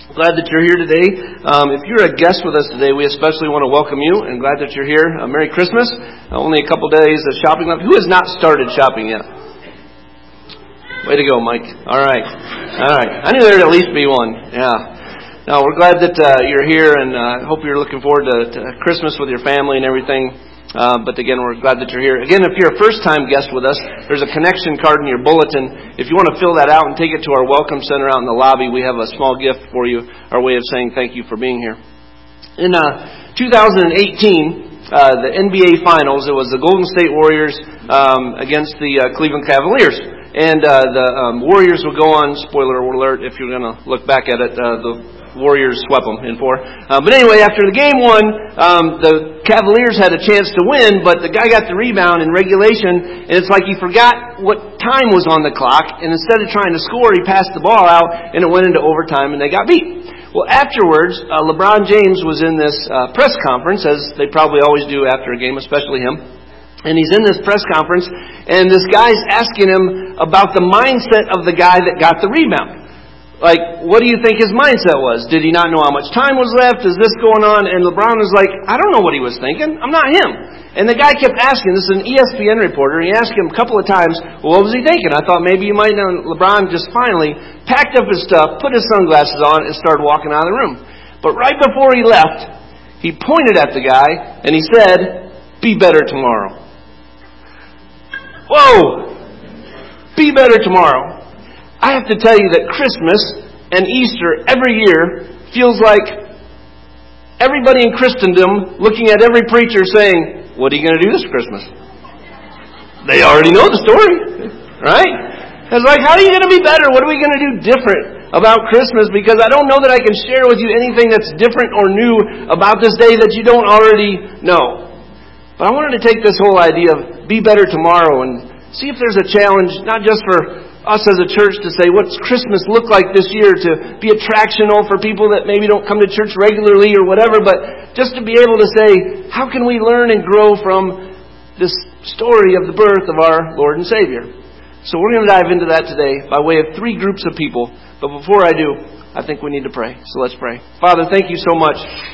Glad that you're here today. If you're a guest with us today, we especially want to welcome you and glad that you're here. Merry Christmas. Only a couple days of shopping left. Who has not started shopping yet? Way to go, Mike. All right. I knew there'd at least be one. Yeah. No, we're glad that you're here, and I hope you're looking forward to Christmas with your family and everything. But again, we're glad that you're here. Again, if you're a first-time guest with us, there's a connection card in your bulletin. If you want to fill that out and take it to our welcome center out in the lobby, we have a small gift for you, our way of saying thank you for being here. In 2018, the NBA Finals, it was the Golden State Warriors against the Cleveland Cavaliers. And the Warriors will go on, spoiler alert, if you're going to look back at it, the Warriors swept them in 4. But anyway, after the game won, the Cavaliers had a chance to win, but the guy got the rebound in regulation, and it's like he forgot what time was on the clock, and instead of trying to score, he passed the ball out, and it went into overtime, and they got beat. Well, afterwards, LeBron James was in this press conference, as they probably always do after a game, especially him. And he's in this press conference, and this guy's asking him about the mindset of the guy that got the rebound. Like, what do you think his mindset was? Did he not know how much time was left? Is this going on? And LeBron was like, I don't know what he was thinking. I'm not him. And the guy kept asking. This is an ESPN reporter. He asked him a couple of times, well, what was he thinking? I thought maybe you might know. LeBron just finally packed up his stuff, put his sunglasses on, and started walking out of the room. But right before he left, he pointed at the guy, and he said, be better tomorrow. Whoa! Be better tomorrow. I have to tell you that Christmas and Easter every year feels like everybody in Christendom looking at every preacher saying, what are you going to do this Christmas? They already know the story, right? It's like, how are you going to be better? What are we going to do different about Christmas? Because I don't know that I can share with you anything that's different or new about this day that you don't already know. But I wanted to take this whole idea of be better tomorrow and see if there's a challenge, not just for us as a church to say, what's Christmas look like this year, to be attractional for people that maybe don't come to church regularly or whatever, but just to be able to say, how can we learn and grow from this story of the birth of our Lord and Savior? So we're going to dive into that today by way of 3 groups of people. But before I do, I think we need to pray. So let's pray. Father, thank you so much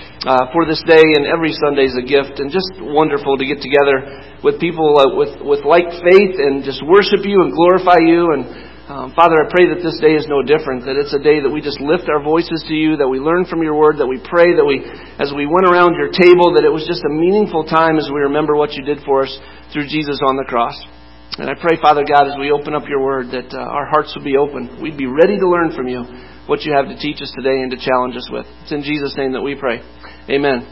for this day, and every Sunday is a gift, and just wonderful to get together with people with like faith and just worship you and glorify you. And Father, I pray that this day is no different, that it's a day that we just lift our voices to you, that we learn from your word, that we pray, that as we went around your table, that it was just a meaningful time as we remember what you did for us through Jesus on the cross. And I pray, Father God, as we open up your word, that our hearts would be open. We'd be ready to learn from you what you have to teach us today and to challenge us with. It's in Jesus' name that we pray. Amen.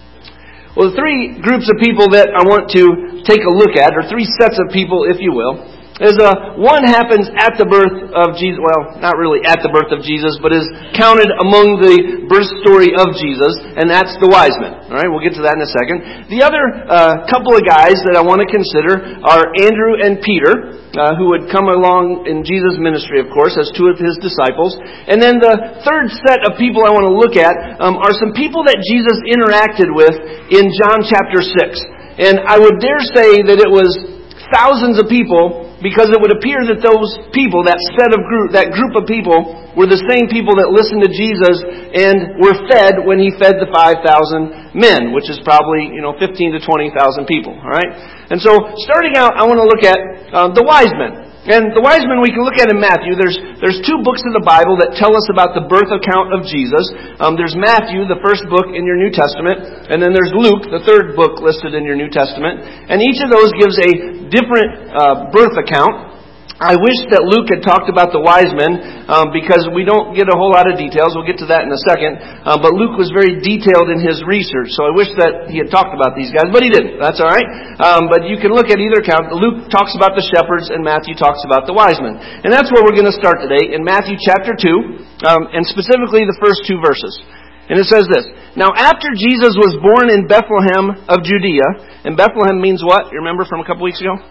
Well, the 3 groups of people that I want to take a look at, or 3 sets of people, if you will, is one happens at the birth of Jesus. Well, not really at the birth of Jesus, but is counted among the birth story of Jesus, and that's the wise men. All right, we'll get to that in a second. The other couple of guys that I want to consider are Andrew and Peter, who would come along in Jesus' ministry, of course, as 2 of his disciples. And then the third set of people I want to look at are some people that Jesus interacted with in John chapter 6. And I would dare say that it was thousands of people, because it would appear that those people, that group of people, were the same people that listened to Jesus and were fed when he fed the 5,000 men, which is probably 15 to 20,000 people. All right. And so, starting out, I want to look at the wise men. And the wise men we can look at in Matthew. There's 2 books in the Bible that tell us about the birth account of Jesus. There's Matthew, the first book in your New Testament, and then there's Luke, the third book listed in your New Testament. And each of those gives a different birth account. I wish that Luke had talked about the wise men because we don't get a whole lot of details. We'll get to that in a second. But Luke was very detailed in his research, so I wish that he had talked about these guys, but he didn't. That's all right. But you can look at either account. Luke talks about the shepherds, and Matthew talks about the wise men. And that's where we're going to start today, in Matthew chapter 2, and specifically the first 2 verses. And it says this: Now after Jesus was born in Bethlehem of Judea, and Bethlehem means what? You remember from a couple weeks ago?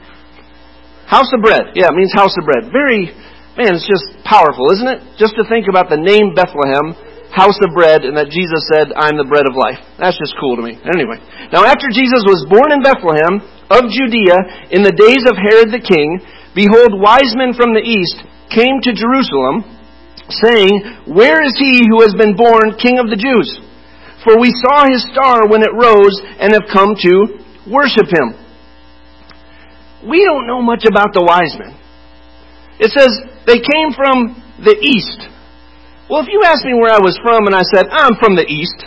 House of bread. Yeah, it means house of bread. It's just powerful, isn't it? Just to think about the name Bethlehem, house of bread, and that Jesus said, I'm the bread of life. That's just cool to me. Anyway, now after Jesus was born in Bethlehem of Judea in the days of Herod the king, behold, wise men from the east came to Jerusalem, saying, "Where is he who has been born King of the Jews? For we saw his star when it rose and have come to worship him." We don't know much about the wise men. It says they came from the east. Well, if you asked me where I was from and I said, "I'm from the east,"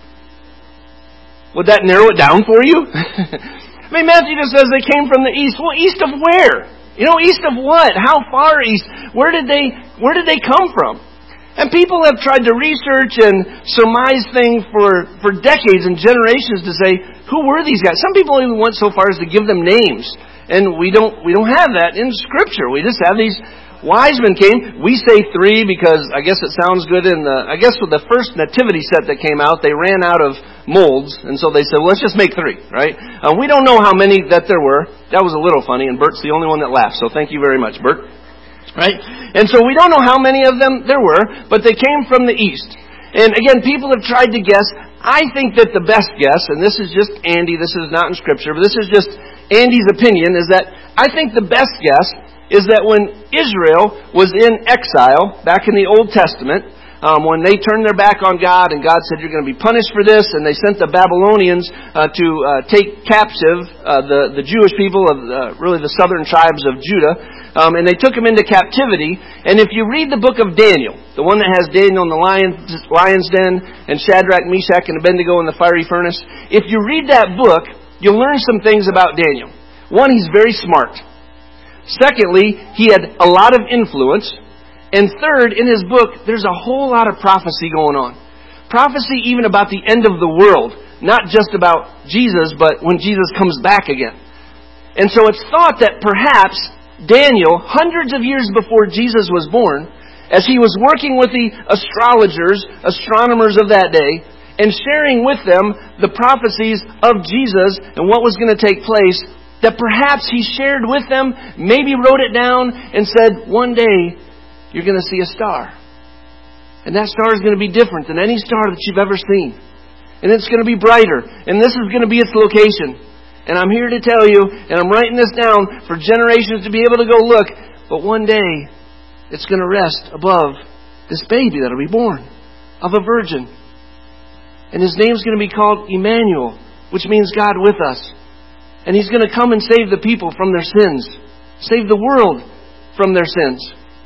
would that narrow it down for you? I mean, Matthew just says they came from the east. Well, east of where? East of what? How far east? Where did they come from? And people have tried to research and surmise things for decades and generations to say, who were these guys? Some people even went so far as to give them names. And we don't have that in Scripture. We just have these wise men came. We say 3 because I guess it sounds good with the first nativity set that came out, they ran out of molds. And so they said, well, let's just make 3, right? We don't know how many that there were. That was a little funny, and Bert's the only one that laughed. So thank you very much, Bert. Right? And so we don't know how many of them there were, but they came from the east. And again, people have tried to guess. I think that the best guess, and this is just Andy, this is not in Scripture, but this is just Andy's opinion, is that I think the best guess is that when Israel was in exile back in the Old Testament, when they turned their back on God and God said, "You're going to be punished for this," and they sent the Babylonians to take captive the Jewish people of really the southern tribes of Judah, and they took them into captivity. And if you read the book of Daniel, the one that has Daniel in the lion's den and Shadrach, Meshach, and Abednego in the fiery furnace, if you read that book, you'll learn some things about Daniel. One, he's very smart. Secondly, he had a lot of influence. And third, in his book, there's a whole lot of prophecy going on. Prophecy even about the end of the world. Not just about Jesus, but when Jesus comes back again. And so it's thought that perhaps Daniel, hundreds of years before Jesus was born, as he was working with the astronomers of that day, and sharing with them the prophecies of Jesus and what was going to take place, that perhaps he shared with them, maybe wrote it down, and said, one day, you're going to see a star. And that star is going to be different than any star that you've ever seen. And it's going to be brighter. And this is going to be its location. And I'm here to tell you, and I'm writing this down for generations to be able to go look, but one day, it's going to rest above this baby that will be born of a virgin. And his name's going to be called Emmanuel, which means God with us. And he's going to come and save the people from their sins. Save the world from their sins.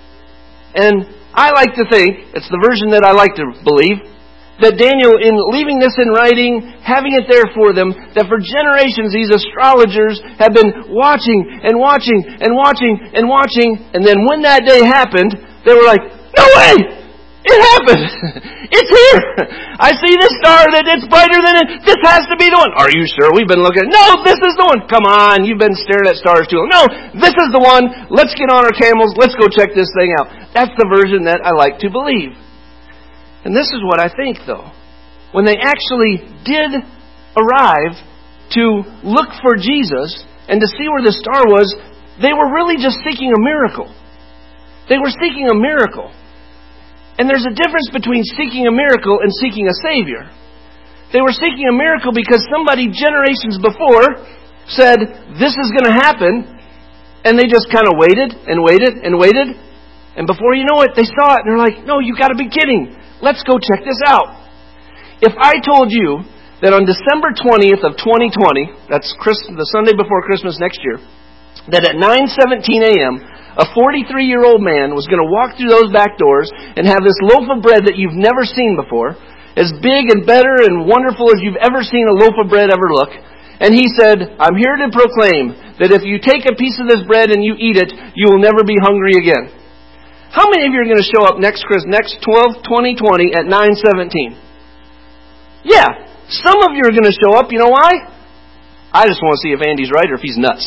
And I like to think, it's the version that I like to believe, that Daniel, in leaving this in writing, having it there for them, that for generations these astrologers have been watching and watching and watching and watching, and then when that day happened, they were like, no way! It happened! It's here! I see this star that it's brighter than it. This has to be the one. Are you sure? We've been looking. No, this is the one. Come on, you've been staring at stars too long. No, this is the one. Let's get on our camels. Let's go check this thing out. That's the version that I like to believe. And this is what I think, though. When they actually did arrive to look for Jesus and to see where the star was, they were really just seeking a miracle. They were seeking a miracle. And there's a difference between seeking a miracle and seeking a Savior. They were seeking a miracle because somebody generations before said, this is going to happen. And they just kind of waited and waited and waited. And before you know it, they saw it and they're like, no, you got to be kidding. Let's go check this out. If I told you that on December 20th of 2020, that's the Sunday before Christmas next year, that at 9:17 a.m., a 43-year-old man was going to walk through those back doors and have this loaf of bread that you've never seen before, as big and better and wonderful as you've ever seen a loaf of bread ever look. And he said, I'm here to proclaim that if you take a piece of this bread and you eat it, you will never be hungry again. How many of you are going to show up next 12/20/20 at 9:17? Yeah, some of you are going to show up. You know why? I just want to see if Andy's right or if he's nuts.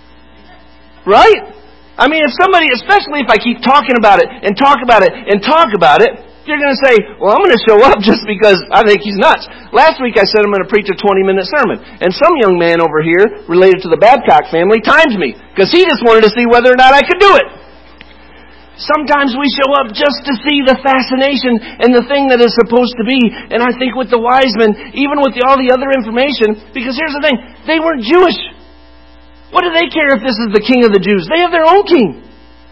Right? I mean, if somebody, especially if I keep talking about it and talk about it and talk about it, you're going to say, well, I'm going to show up just because I think he's nuts. Last week I said I'm going to preach a 20-minute sermon. And some young man over here, related to the Babcock family, timed me because he just wanted to see whether or not I could do it. Sometimes we show up just to see the fascination and the thing that is supposed to be. And I think with the wise men, even with all the other information, because here's the thing, they weren't Jewish. What do they care if this is the King of the Jews? They have their own king.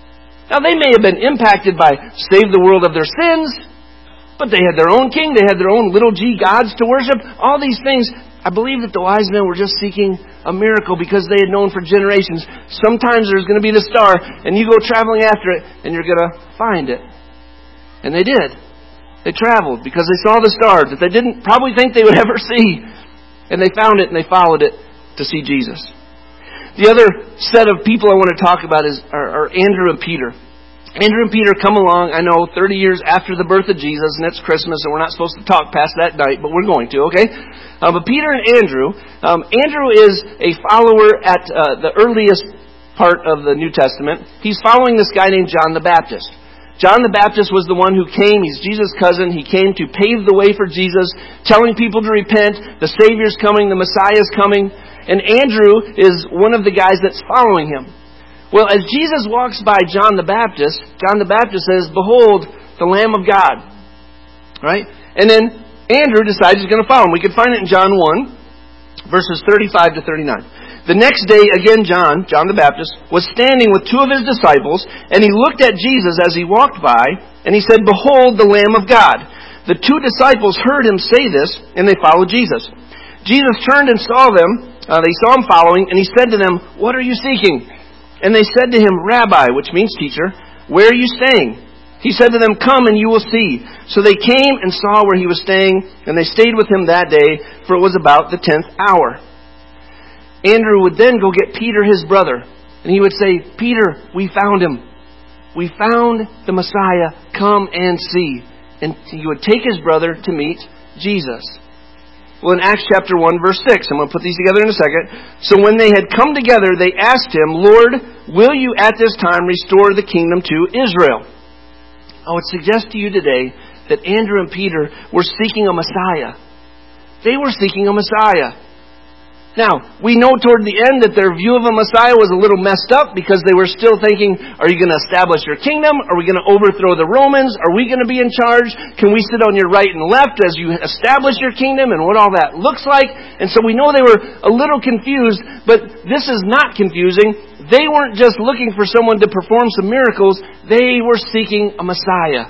Now, they may have been impacted by save the world of their sins, but they had their own king. They had their own little g gods to worship. All these things. I believe that the wise men were just seeking a miracle because they had known for generations. Sometimes there's going to be the star, and you go traveling after it, and you're going to find it. And they did. They traveled because they saw the star that they didn't probably think they would ever see. And they found it, and they followed it to see Jesus. The other set of people I want to talk about are Andrew and Peter. Andrew and Peter come along, I know, 30 years after the birth of Jesus, and it's Christmas, and we're not supposed to talk past that night, but we're going to, okay? But Peter and Andrew, Andrew is a follower at the earliest part of the New Testament. He's following this guy named John the Baptist. John the Baptist was the one who came. He's Jesus' cousin. He came to pave the way for Jesus, telling people to repent. The Savior's coming. The Messiah's coming. And Andrew is one of the guys that's following him. Well, as Jesus walks by John the Baptist says, "Behold, the Lamb of God." Right? And then Andrew decides he's going to follow him. We can find it in John 1, verses 35 to 39. The next day, again, John the Baptist, was standing with two of his disciples, and he looked at Jesus as he walked by, and he said, "Behold, the Lamb of God." The two disciples heard him say this, and they followed Jesus. Jesus turned and saw them. They saw him following, and he said to them, "What are you seeking?" And they said to him, "Rabbi," which means teacher, "where are you staying?" He said to them, "Come and you will see." So they came and saw where he was staying, and they stayed with him that day, for it was about the 10th hour. Andrew would then go get Peter, his brother, and he would say, "Peter, we found him. We found the Messiah. Come and see." And he would take his brother to meet Jesus. Well, in Acts chapter 1, verse 6, I'm going to put these together in a second. So when they had come together, they asked him, "Lord, will you at this time restore the kingdom to Israel?" I would suggest to you today that Andrew and Peter were seeking a Messiah. They were seeking a Messiah. Now, we know toward the end that their view of a Messiah was a little messed up because they were still thinking, are you going to establish your kingdom? Are we going to overthrow the Romans? Are we going to be in charge? Can we sit on your right and left as you establish your kingdom and what all that looks like? And so we know they were a little confused, but this is not confusing. They weren't just looking for someone to perform some miracles. They were seeking a Messiah.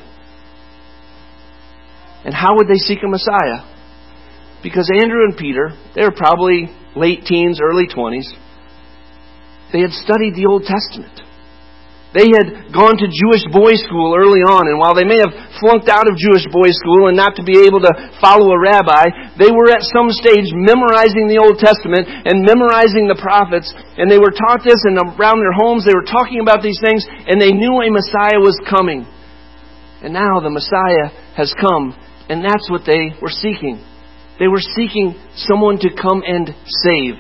And how would they seek a Messiah? Because Andrew and Peter, they were probably late teens, early 20s. They had studied the Old Testament. They had gone to Jewish boys' school early on, and while they may have flunked out of Jewish boys' school and not to be able to follow a rabbi, they were at some stage memorizing the Old Testament and memorizing the prophets, and they were taught this, and around their homes they were talking about these things, and they knew a Messiah was coming. And now the Messiah has come, and that's what they were seeking. They were seeking someone to come and save.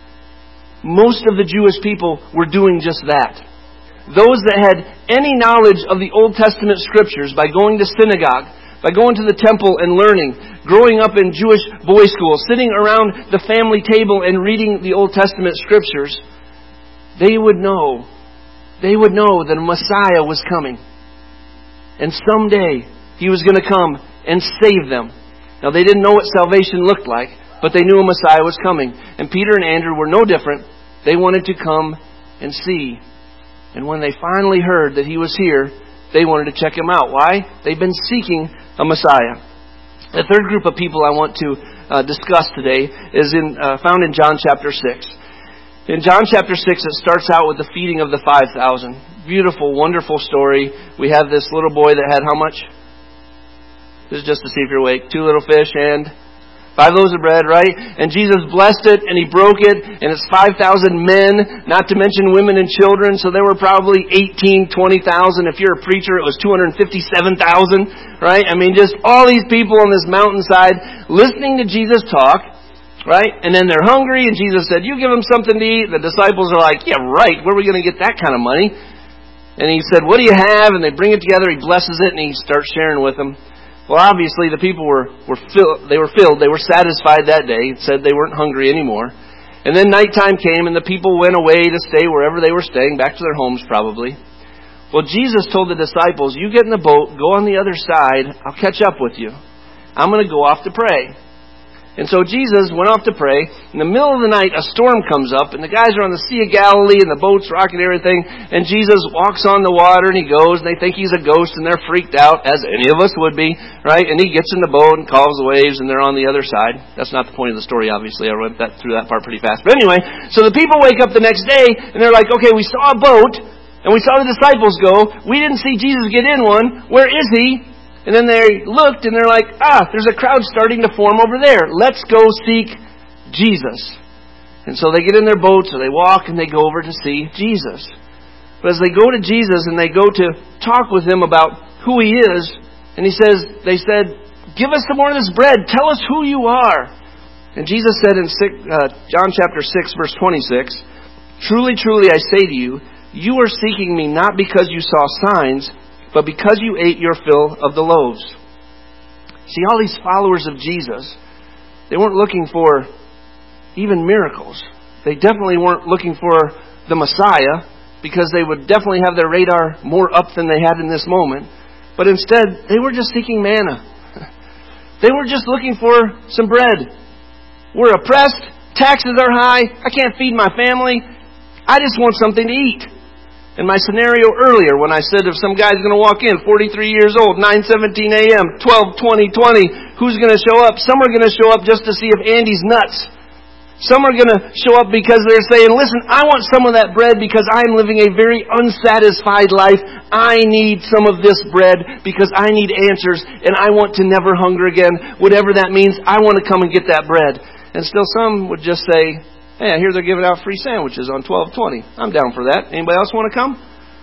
Most of the Jewish people were doing just that. Those that had any knowledge of the Old Testament scriptures by going to synagogue, by going to the temple and learning, growing up in Jewish boys' school, sitting around the family table and reading the Old Testament scriptures, they would know that a Messiah was coming. And someday He was going to come and save them. Now, they didn't know what salvation looked like, but they knew a Messiah was coming. And Peter and Andrew were no different. They wanted to come and see. And when they finally heard that He was here, they wanted to check Him out. Why? They've been seeking a Messiah. The third group of people I want to discuss today is found in John chapter 6. In John chapter 6, it starts out with the feeding of the 5,000. Beautiful, wonderful story. We have this little boy that had how much? This is just to see if you're awake. 2 little fish and 5 loaves of bread, right? And Jesus blessed it and He broke it, and it's 5,000 men, not to mention women and children. So there were probably 18,000, 20,000. If you're a preacher, it was 257,000, right? I mean, just all these people on this mountainside listening to Jesus talk, right? And then they're hungry, and Jesus said, "You give them something to eat." The disciples are like, "Yeah, right. Where are we going to get that kind of money?" And He said, "What do you have?" And they bring it together. He blesses it, and He starts sharing with them. Well, obviously, the people were filled. They were filled. They were satisfied that day. It said they weren't hungry anymore. And then nighttime came, and the people went away to stay wherever they were staying, back to their homes probably. Well, Jesus told the disciples, "You get in the boat, go on the other side. I'll catch up with you. I'm going to go off to pray." And so Jesus went off to pray. In the middle of the night, a storm comes up, and the guys are on the Sea of Galilee, and the boat's rocking and everything, and Jesus walks on the water, and he goes, and they think he's a ghost, and they're freaked out, as any of us would be, right? And he gets in the boat and calms the waves, and they're on the other side. That's not the point of the story, obviously. I went through that part pretty fast. But anyway, so the people wake up the next day, and they're like, okay, we saw a boat, and we saw the disciples go. We didn't see Jesus get in one. Where is he? And then they looked and they're like, there's a crowd starting to form over there. Let's go seek Jesus. And so they get in their boats or they walk and they go over to see Jesus. But as they go to Jesus and they go to talk with him about who he is, and they said, give us some more of this bread. Tell us who you are. And Jesus said in John chapter 6, verse 26, truly, truly, I say to you, you are seeking me not because you saw signs, but because you ate your fill of the loaves. See, all these followers of Jesus, they weren't looking for even miracles. They definitely weren't looking for the Messiah, because they would definitely have their radar more up than they had in this moment. But instead, they were just seeking manna. They were just looking for some bread. We're oppressed. Taxes are high. I can't feed my family. I just want something to eat. In my scenario earlier, when I said if some guy's going to walk in, 43 years old, 9:17 a.m., 12:20, who's going to show up? Some are going to show up just to see if Andy's nuts. Some are going to show up because they're saying, listen, I want some of that bread because I'm living a very unsatisfied life. I need some of this bread because I need answers and I want to never hunger again. Whatever that means, I want to come and get that bread. And still some would just say, hey, I hear they're giving out free sandwiches on 12:20. I'm down for that. Anybody else want to come?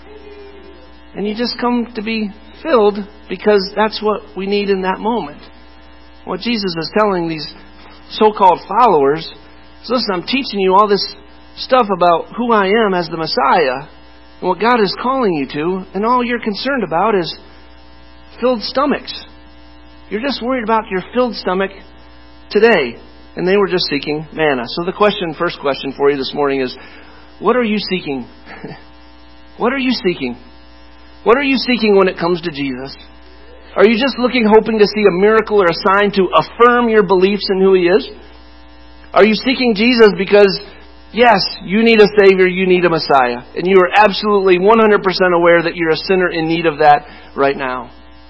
And you just come to be filled because that's what we need in that moment. What Jesus is telling these so-called followers is, listen, I'm teaching you all this stuff about who I am as the Messiah and what God is calling you to, and all you're concerned about is filled stomachs. You're just worried about your filled stomach today. And they were just seeking manna. So the first question for you this morning is, what are you seeking? What are you seeking? What are you seeking when it comes to Jesus? Are you just hoping to see a miracle or a sign to affirm your beliefs in who He is? Are you seeking Jesus because, yes, you need a Savior, you need a Messiah, and you are absolutely 100% aware that you're a sinner in need of that right now?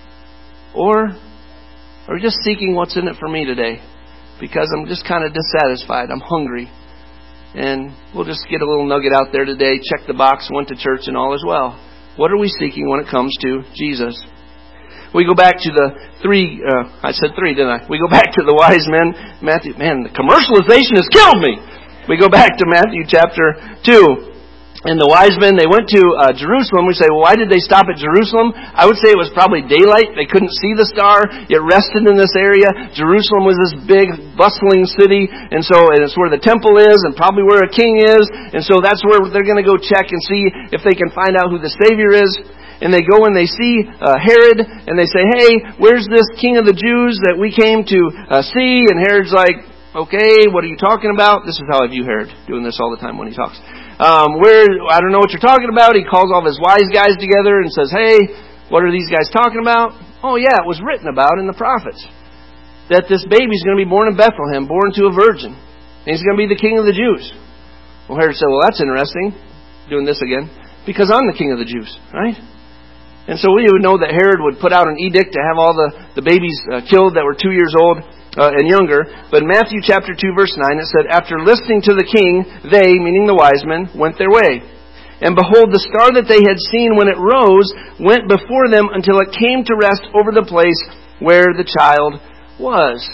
Or are you just seeking what's in it for me today? Because I'm just kind of dissatisfied. I'm hungry. And we'll just get a little nugget out there today. Check the box, went to church and all is well. What are we seeking when it comes to Jesus? We go back to the I said three, didn't I? We go back to the wise men. Matthew, man, the commercialization has killed me. We go back to Matthew chapter 2. And the wise men, they went to Jerusalem. We say, well, why did they stop at Jerusalem? I would say it was probably daylight. They couldn't see the star. It rested in this area. Jerusalem was this big, bustling city. And it's where the temple is and probably where a king is. And so that's where they're going to go check and see if they can find out who the Savior is. And they go and they see Herod. And they say, hey, where's this king of the Jews that we came to see? And Herod's like, okay, what are you talking about? This is how I view Herod, doing this all the time when he talks. I don't know what you're talking about. He calls all of his wise guys together and says, hey, what are these guys talking about? Oh yeah, it was written about in the prophets that this baby's going to be born in Bethlehem, born to a virgin. And he's going to be the king of the Jews. Well, Herod said, well, that's interesting, doing this again, because I'm the king of the Jews, right? And so we would know that Herod would put out an edict to have all the babies killed that were 2 years old. And younger. But in Matthew chapter 2 verse 9 it said, after listening to the king, they, meaning the wise men, went their way. And behold, the star that they had seen when it rose went before them until it came to rest over the place where the child was.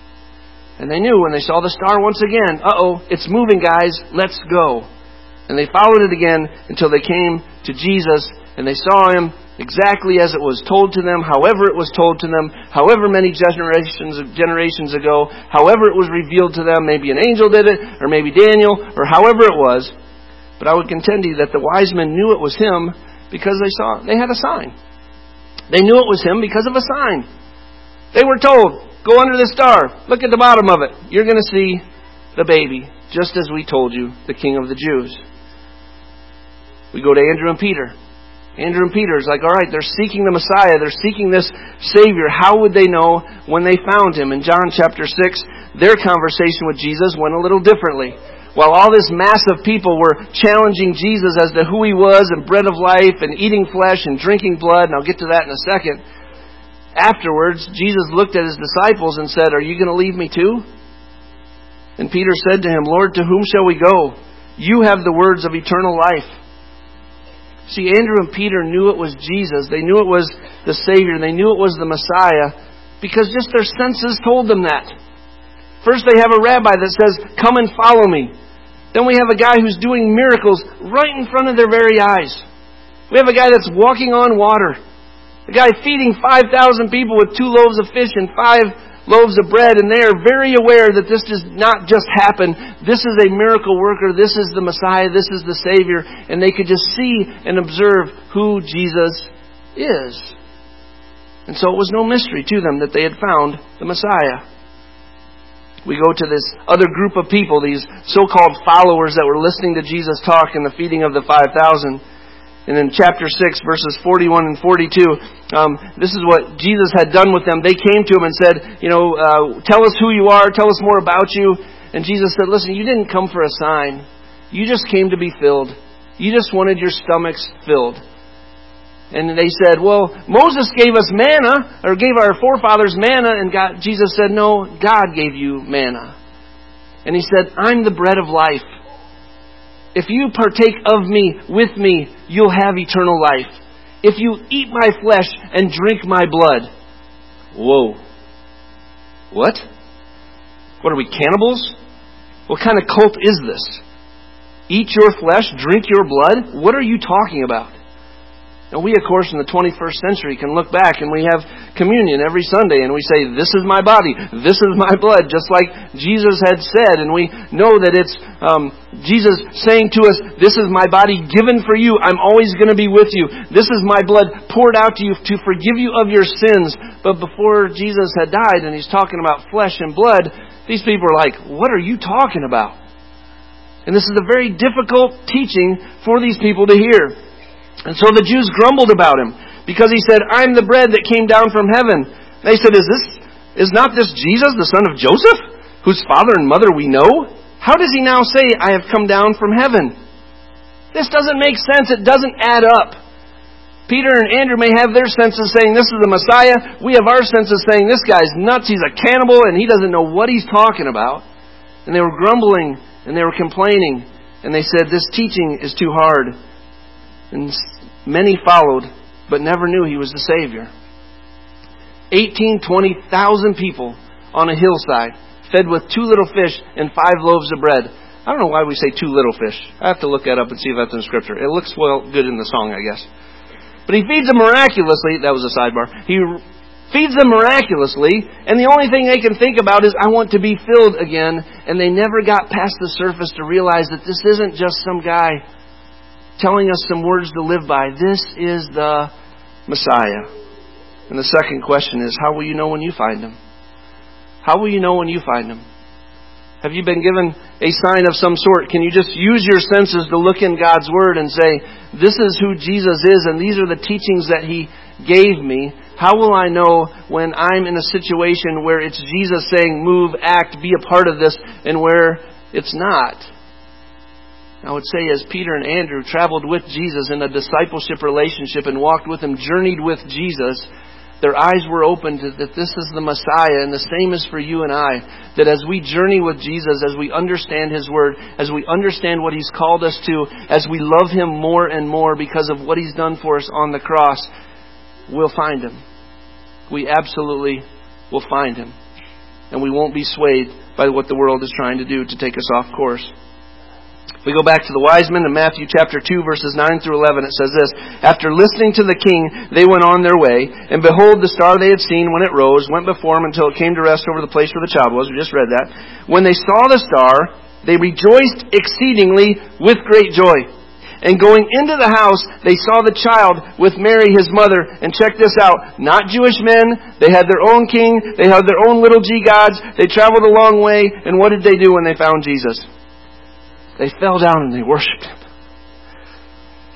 And they knew when they saw the star once again, it's moving, guys, let's go. And they followed it again until they came to Jesus, and they saw Him exactly as it was told to them, however it was told to them, however many generations ago, however it was revealed to them. Maybe an angel did it, or maybe Daniel, or however it was. But I would contend to you that the wise men knew it was Him because they had a sign. They knew it was Him because of a sign. They were told, go under the star, look at the bottom of it. You're going to see the baby, just as we told you, the King of the Jews. We go to Andrew and Peter. Andrew and Peter is like, all right, they're seeking the Messiah. They're seeking this Savior. How would they know when they found Him? In John chapter 6, their conversation with Jesus went a little differently. While all this mass of people were challenging Jesus as to who He was and bread of life and eating flesh and drinking blood, and I'll get to that in a second, afterwards, Jesus looked at His disciples and said, are you going to leave me too? And Peter said to Him, Lord, to whom shall we go? You have the words of eternal life. See, Andrew and Peter knew it was Jesus. They knew it was the Savior. They knew it was the Messiah because just their senses told them that. First they have a rabbi that says, come and follow me. Then we have a guy who's doing miracles right in front of their very eyes. We have a guy that's walking on water. A guy feeding 5,000 people with 2 loaves of fish and 5 loaves of bread, and they are very aware that this does not just happen. This is a miracle worker. This is the Messiah. This is the Savior. And they could just see and observe who Jesus is. And so it was no mystery to them that they had found the Messiah. We go to this other group of people, these so-called followers that were listening to Jesus talk in the feeding of the 5,000. And in chapter 6, verses 41 and 42, this is what Jesus had done with them. They came to Him and said, tell us who you are, tell us more about you. And Jesus said, listen, you didn't come for a sign. You just came to be filled. You just wanted your stomachs filled. And they said, well, Moses gave us manna, or gave our forefathers manna, and Jesus said, no, God gave you manna. And He said, I'm the bread of life. If you partake of me, with me, you'll have eternal life. If you eat my flesh and drink my blood. Whoa. What? What are we, cannibals? What kind of cult is this? Eat your flesh, drink your blood? What are you talking about? And we, of course, in the 21st century can look back and we have communion every Sunday and we say, this is my body, this is my blood, just like Jesus had said. And we know that it's Jesus saying to us, this is my body given for you. I'm always going to be with you. This is my blood poured out to you to forgive you of your sins. But before Jesus had died and He's talking about flesh and blood, these people are like, what are you talking about? And this is a very difficult teaching for these people to hear. And so the Jews grumbled about Him because He said, I'm the bread that came down from heaven. They said, is not this Jesus, the son of Joseph, whose father and mother we know? How does He now say, I have come down from heaven? This doesn't make sense. It doesn't add up. Peter and Andrew may have their senses saying, this is the Messiah. We have our senses saying, this guy's nuts. He's a cannibal and he doesn't know what he's talking about. And they were grumbling and they were complaining. And they said, this teaching is too hard. And many followed, but never knew He was the Savior. 20,000 people on a hillside, fed with 2 little fish and 5 loaves of bread. I don't know why we say 2 little fish. I have to look that up and see if that's in Scripture. It looks good in the song, I guess. But He feeds them miraculously. That was a sidebar. He feeds them miraculously, and the only thing they can think about is, I want to be filled again. And they never got past the surface to realize that this isn't just some guy telling us some words to live by. This is the Messiah. And the second question is, how will you know when you find Him? How will you know when you find Him? Have you been given a sign of some sort? Can you just use your senses to look in God's Word and say, this is who Jesus is and these are the teachings that He gave me? How will I know when I'm in a situation where it's Jesus saying, move, act, be a part of this, and where it's not? I would say as Peter and Andrew traveled with Jesus in a discipleship relationship and walked with Him, journeyed with Jesus, their eyes were opened to that this is the Messiah. And the same is for you and I. That as we journey with Jesus, as we understand His Word, as we understand what He's called us to, as we love Him more and more because of what He's done for us on the cross, we'll find Him. We absolutely will find Him. And we won't be swayed by what the world is trying to do to take us off course. We go back to the wise men in Matthew chapter 2, verses 9 through 11. It says this, after listening to the king, they went on their way. And behold, the star they had seen when it rose went before them until it came to rest over the place where the child was. We just read that. When they saw the star, they rejoiced exceedingly with great joy. And going into the house, they saw the child with Mary, His mother. And check this out. Not Jewish men. They had their own king. They had their own little G gods. They traveled a long way. And what did they do when they found Jesus? They fell down and they worshipped Him.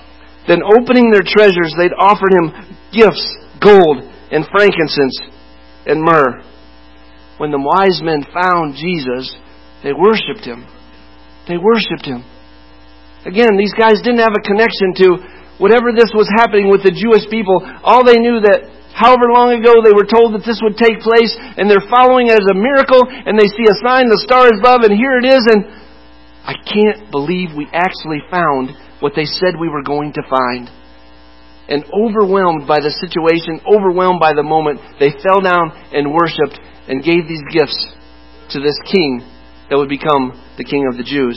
Then opening their treasures, they'd offered Him gifts, gold and frankincense and myrrh. When the wise men found Jesus, they worshiped Him. They worshiped Him. Again, these guys didn't have a connection to whatever this was happening with the Jewish people. All they knew that however long ago they were told that this would take place, and they're following it as a miracle, and they see a sign, the star is above, and here it is, and I can't believe we actually found what they said we were going to find. And overwhelmed by the situation, overwhelmed by the moment, they fell down and worshipped and gave these gifts to this king that would become the King of the Jews.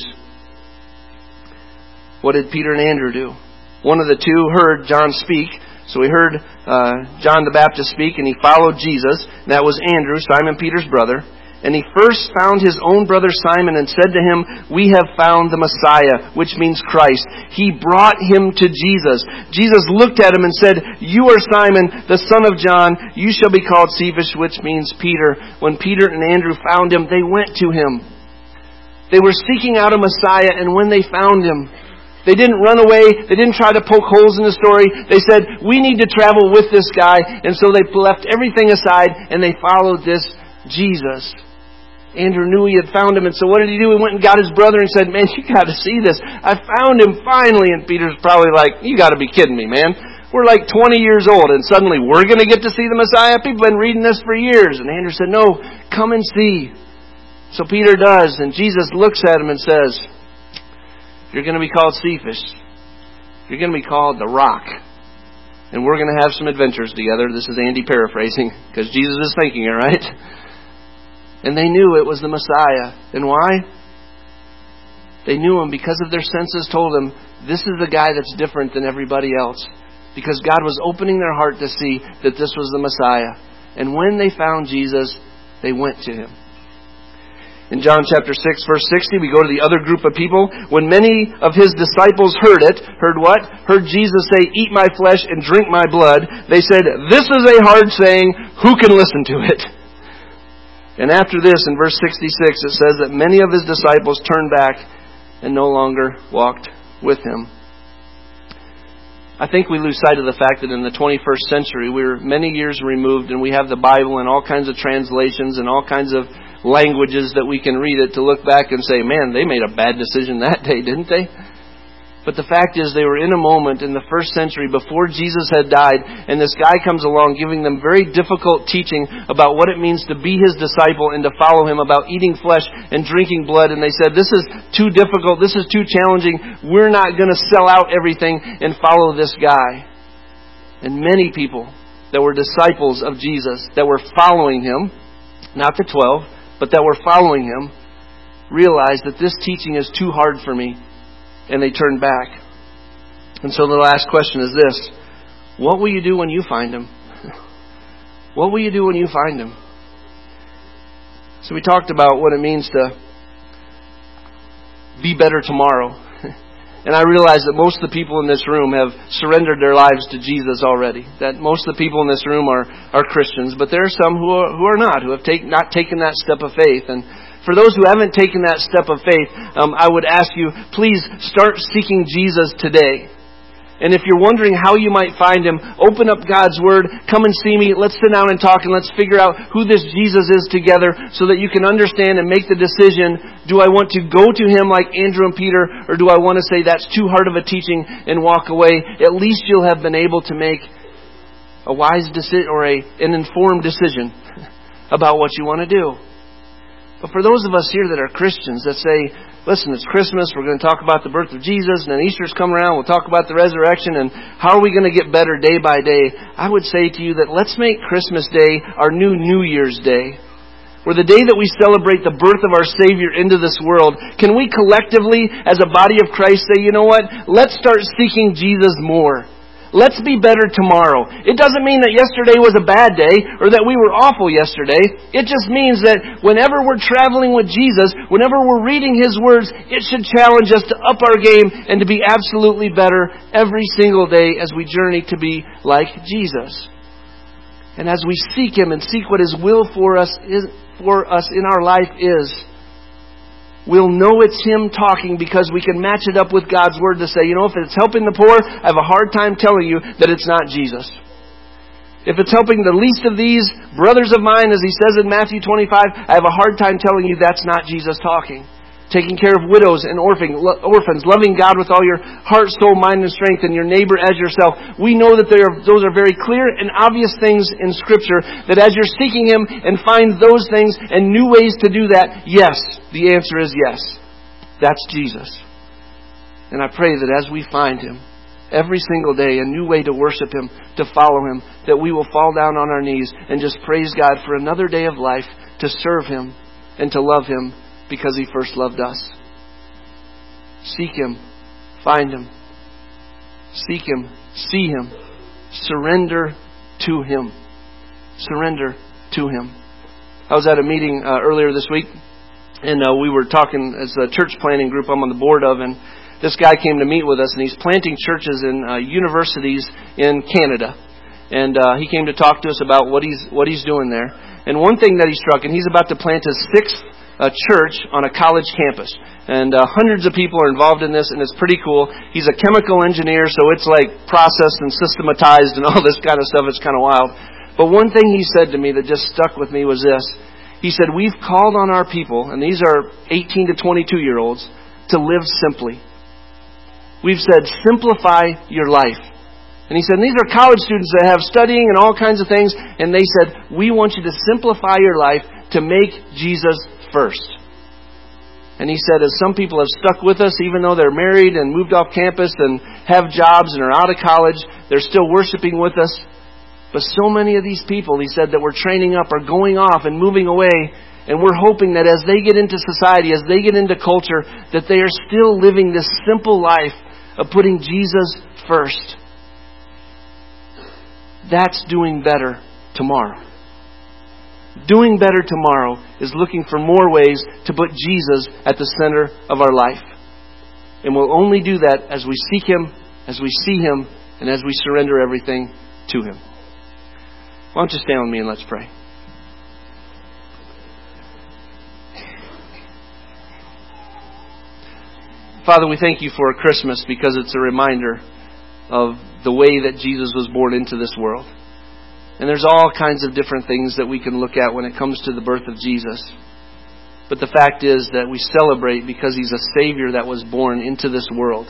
What did Peter and Andrew do? One of the two heard John speak. So he heard John the Baptist speak, and he followed Jesus. And that was Andrew, Simon Peter's brother. And he first found his own brother Simon and said to him, "We have found the Messiah," which means Christ. He brought him to Jesus. Jesus looked at him and said, "You are Simon, the son of John. You shall be called Cephas," which means Peter. When Peter and Andrew found him, they went to him. They were seeking out a Messiah, and when they found him, they didn't run away. They didn't try to poke holes in the story. They said, "We need to travel with this guy." And so they left everything aside and they followed this Jesus. Andrew knew he had found him, and so what did he do? He went and got his brother and said, "Man, you got to see this. I found him finally." And Peter's probably like, "You got to be kidding me, man. We're like 20 years old and suddenly we're going to get to see the Messiah? People have been reading this for years." And Andrew said, "No, come and see." So Peter does, and Jesus looks at him and says, "You're going to be called Cephas. You're going to be called the Rock. And we're going to have some adventures together." This is Andy paraphrasing, because Jesus is thinking it, right? And they knew it was the Messiah. And why? They knew Him because of their senses told them, this is the guy that's different than everybody else. Because God was opening their heart to see that this was the Messiah. And when they found Jesus, they went to Him. In John chapter 6, verse 60, we go to the other group of people. When many of His disciples heard it, heard what? Heard Jesus say, "Eat my flesh and drink my blood," they said, "This is a hard saying. Who can listen to it?" And after this, in verse 66, it says that many of His disciples turned back and no longer walked with Him. I think we lose sight of the fact that in the 21st century, we're many years removed and we have the Bible and all kinds of translations and all kinds of languages that we can read it to look back and say, "Man, they made a bad decision that day, didn't they?" But the fact is, they were in a moment in the first century before Jesus had died, and this guy comes along giving them very difficult teaching about what it means to be His disciple and to follow Him, about eating flesh and drinking blood. And they said, "This is too difficult. This is too challenging. We're not going to sell out everything and follow this guy." And many people that were disciples of Jesus, that were following Him, not the 12, but that were following Him, realized that this teaching is too hard for me. And they turned back. And so the last question is this: what will you do when you find Him? What will you do when you find Him? So we talked about what it means to be better tomorrow. And I realize that most of the people in this room have surrendered their lives to Jesus already. That most of the people in this room are Christians. But there are some who are not, who have not taken that step of faith. And for those who haven't taken that step of faith, I would ask you, please start seeking Jesus today. And if you're wondering how you might find Him, open up God's Word, come and see me, let's sit down and talk, and let's figure out who this Jesus is together so that you can understand and make the decision, do I want to go to Him like Andrew and Peter, or do I want to say that's too hard of a teaching and walk away? At least you'll have been able to make a wise decision or an informed decision about what you want to do. But for those of us here that are Christians that say, listen, it's Christmas, we're going to talk about the birth of Jesus, and then Easter's come around, we'll talk about the resurrection, and how are we going to get better day by day? I would say to you that let's make Christmas Day our new New Year's Day. Where the day that we celebrate the birth of our Savior into this world, can we collectively, as a body of Christ, say, you know what? Let's start seeking Jesus more. Let's be better tomorrow. It doesn't mean that yesterday was a bad day or that we were awful yesterday. It just means that whenever we're traveling with Jesus, whenever we're reading His words, it should challenge us to up our game and to be absolutely better every single day as we journey to be like Jesus. And as we seek Him and seek what His will for us in our life is, we'll know it's Him talking because we can match it up with God's Word to say, if it's helping the poor, I have a hard time telling you that it's not Jesus. If it's helping the least of these brothers of mine, as He says in Matthew 25, I have a hard time telling you that's not Jesus talking. Taking care of widows and orphans, loving God with all your heart, soul, mind, and strength, and your neighbor as yourself. We know that those are very clear and obvious things in Scripture, that as you're seeking Him and find those things and new ways to do that, yes, the answer is yes. That's Jesus. And I pray that as we find Him, every single day, a new way to worship Him, to follow Him, that we will fall down on our knees and just praise God for another day of life, to serve Him and to love Him, because He first loved us. Seek Him. Find Him. Seek Him. See Him. Surrender to Him. Surrender to Him. I was at a meeting earlier this week, and we were talking as a church planting group I'm on the board of, and this guy came to meet with us, and he's planting churches in universities in Canada. And he came to talk to us about what he's doing there. And one thing that he struck, and he's about to plant his 6th church on a college campus. And hundreds of people are involved in this, and it's pretty cool. He's a chemical engineer, so it's like processed and systematized and all this kind of stuff. It's kind of wild. But one thing he said to me that just stuck with me was this. He said, we've called on our people, and these are 18 to 22-year-olds, to live simply. We've said, simplify your life. And he said, these are college students that have studying and all kinds of things, and they said, we want you to simplify your life to make Jesus first. And he said, as some people have stuck with us, even though they're married and moved off campus and have jobs and are out of college, they're still worshiping with us. But so many of these people, he said, that we're training up are going off and moving away. And we're hoping that as they get into society, as they get into culture, that they are still living this simple life of putting Jesus first. That's doing better tomorrow. Doing better tomorrow is looking for more ways to put Jesus at the center of our life. And we'll only do that as we seek Him, as we see Him, and as we surrender everything to Him. Why don't you stand with me and let's pray. Father, we thank You for Christmas because it's a reminder of the way that Jesus was born into this world. And there's all kinds of different things that we can look at when it comes to the birth of Jesus. But the fact is that we celebrate because He's a Savior that was born into this world.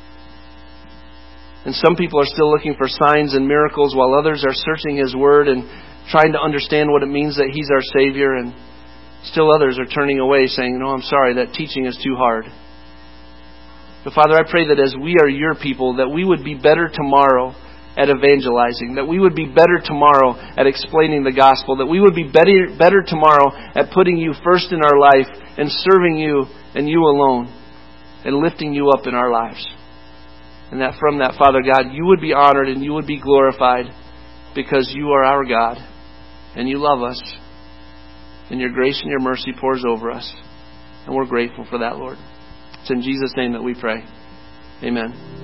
And some people are still looking for signs and miracles while others are searching His Word and trying to understand what it means that He's our Savior. And still others are turning away saying, no, I'm sorry, that teaching is too hard. But Father, I pray that as we are Your people, that we would be better tomorrow at evangelizing, that we would be better tomorrow at explaining the gospel, that we would be better tomorrow at putting You first in our life and serving You and You alone and lifting You up in our lives. And that from that, Father God, You would be honored and You would be glorified because You are our God and You love us and Your grace and Your mercy pours over us. And we're grateful for that, Lord. It's in Jesus' name that we pray. Amen.